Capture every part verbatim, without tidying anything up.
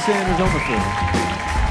Sanders on the floor.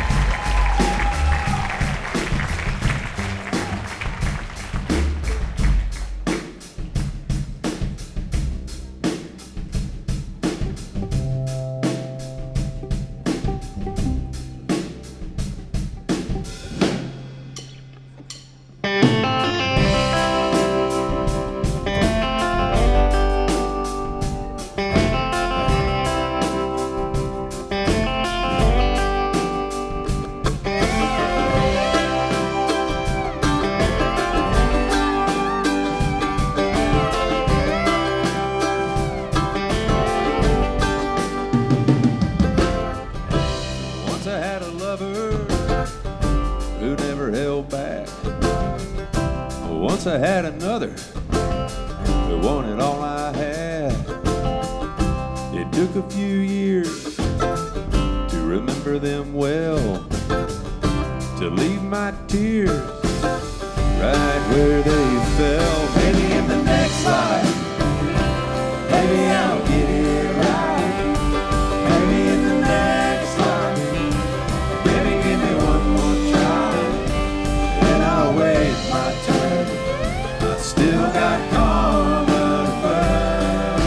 I had another who wanted all I had. It took a few years to remember them well, to leave my tears right where they fell. Maybe in the next life, maybe I'll get it right. Maybe in the next life, maybe give me one more try, and I'll wait my turn. Still got karma to burn.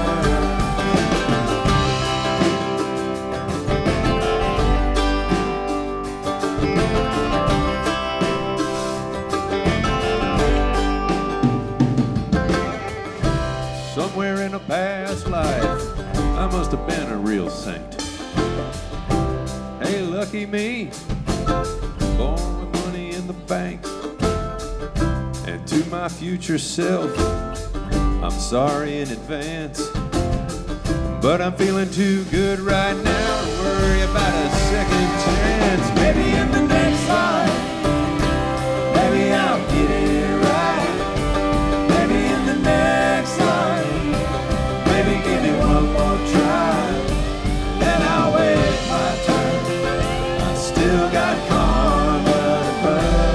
Somewhere in a past life, I must have been a real saint. Hey, lucky me, born with money in the bank. And to my future self, I'm sorry in advance, but I'm feeling too good right now to worry about a second chance. Maybe in the next life, maybe I'll get it right. Maybe in the next life, maybe give me one more try, then I'll wait my turn. I still got karma to burn.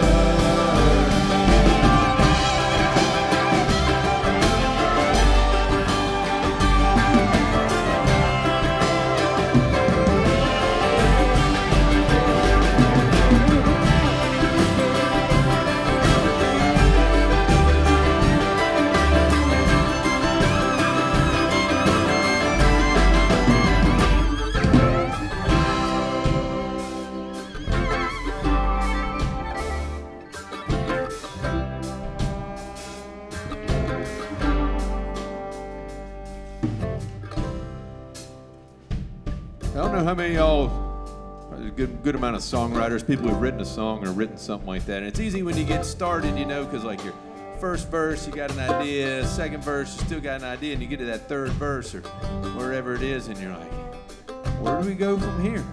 I don't know how many of y'all, a good, good amount of songwriters, people who've written a song or written something like that. And it's easy when you get started, you know, because like your first verse, you got an idea, second verse, you still got an idea, and you get to that third verse or wherever it is, and you're like, where do we go from here?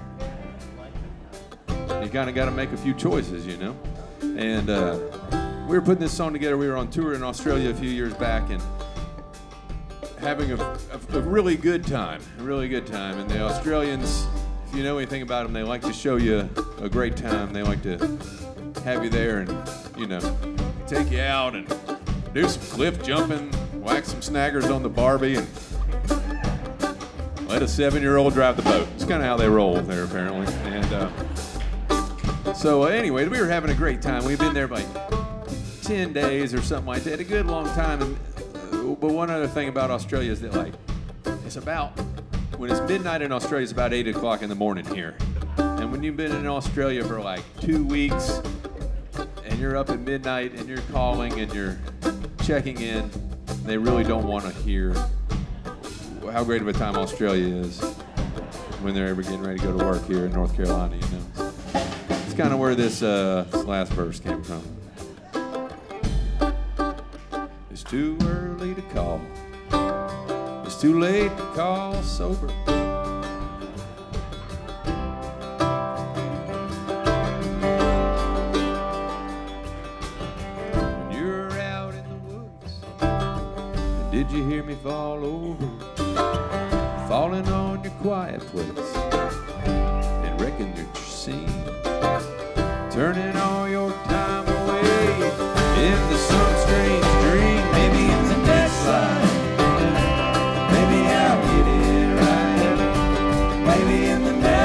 You kind of got to make a few choices, you know. And uh, we were putting this song together. We were on tour in Australia a few years back, and having a, a, a really good time, a really good time. And the Australians, if you know anything about them, they like to show you a great time. They like to have you there and, you know, take you out and do some cliff jumping, whack some snaggers on the Barbie, and let a seven-year-old drive the boat. It's kind of how they roll there, apparently. And uh, so uh, anyway, we were having a great time. We've been there like ten days or something like that, a good long time. And but one other thing about Australia is that, like, it's about, when it's midnight in Australia, it's about eight o'clock in the morning here. And when you've been in Australia for like two weeks, and you're up at midnight, and you're calling, and you're checking in, they really don't want to hear how great of a time Australia is when they're ever getting ready to go to work here in North Carolina, you know. It's kind of where this, uh, this last verse came from. It's too early to call. It's too late to call sober. When you're out in the woods, and did you hear me fall over? Falling on your quiet place and wrecking your scene. Turning all your time away into some strange dream. Maybe in the next life, maybe I'll get it right. Maybe in the next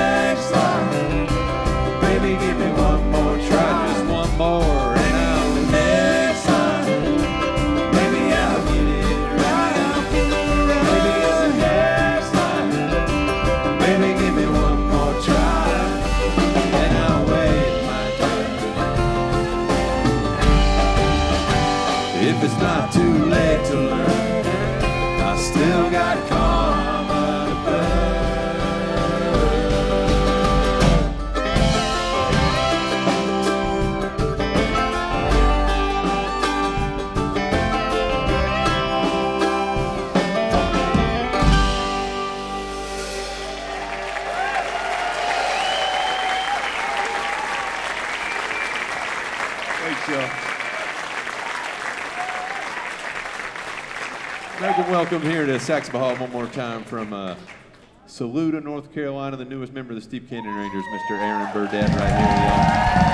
Welcome, welcome here to Saxby Hall one more time from uh, Saluda, North Carolina, the newest member of the Steep Canyon Rangers, Mister Aaron Burdett right here, y'all.